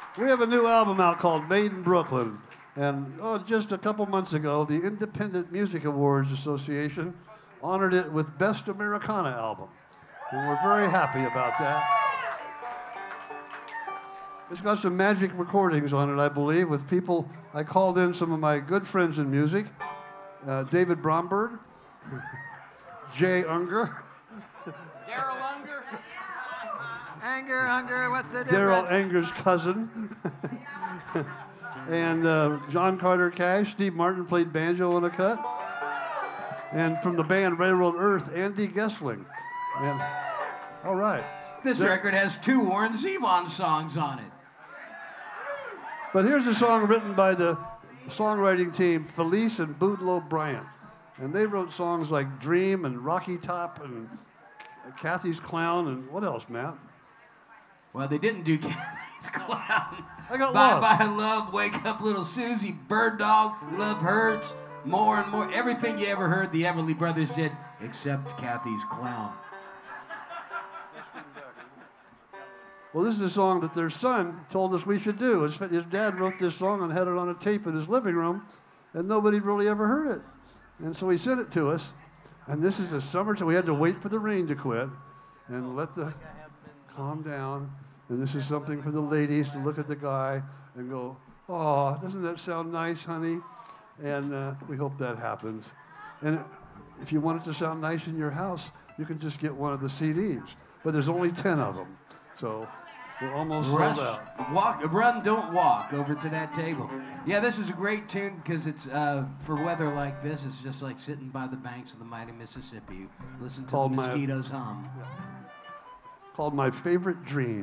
We have a new album out called Made in Brooklyn. And just a couple months ago, the Independent Music Awards Association honored it with Best Americana Album. And we're very happy about that. It's got some magic recordings on it, I believe, with people. I called in some of my good friends in music, David Bromberg, Jay Unger. Daryl Unger? Unger, what's the difference? Daryl Unger's cousin. And John Carter Cash, Steve Martin played banjo on a cut. And from the band Railroad Earth, Andy Gessling. And, all right. This record has 2 Warren Zevon songs on it. But here's a song written by the songwriting team, Felice and Boudleaux Bryant. And they wrote songs like Dream and Rocky Top and Kathy's Clown and what else, Matt? Well, they didn't do Kathy's Clown. I got Bye love. Bye Love, Wake Up Little Susie, Bird Dog, Love Hurts, More and More. Everything you ever heard the Everly Brothers did, except Kathy's Clown. Well, this is a song that their son told us we should do. His dad wrote this song and had it on a tape in his living room, and nobody really ever heard it. And so he sent it to us. And this is the summertime. We had to wait for the rain to quit and let the calm down. And this is something for the ladies to look at the guy and go, "Oh, doesn't that sound nice, honey?" And we hope that happens. And if you want it to sound nice in your house, you can just get one of the CDs. But there's only 10 of them. So we're almost sold out. Run, don't walk over to that table. Yeah, this is a great tune because it's for weather like this. It's just like sitting by the banks of the mighty Mississippi. Listen to the mosquitoes hum. Called My Favorite Dream.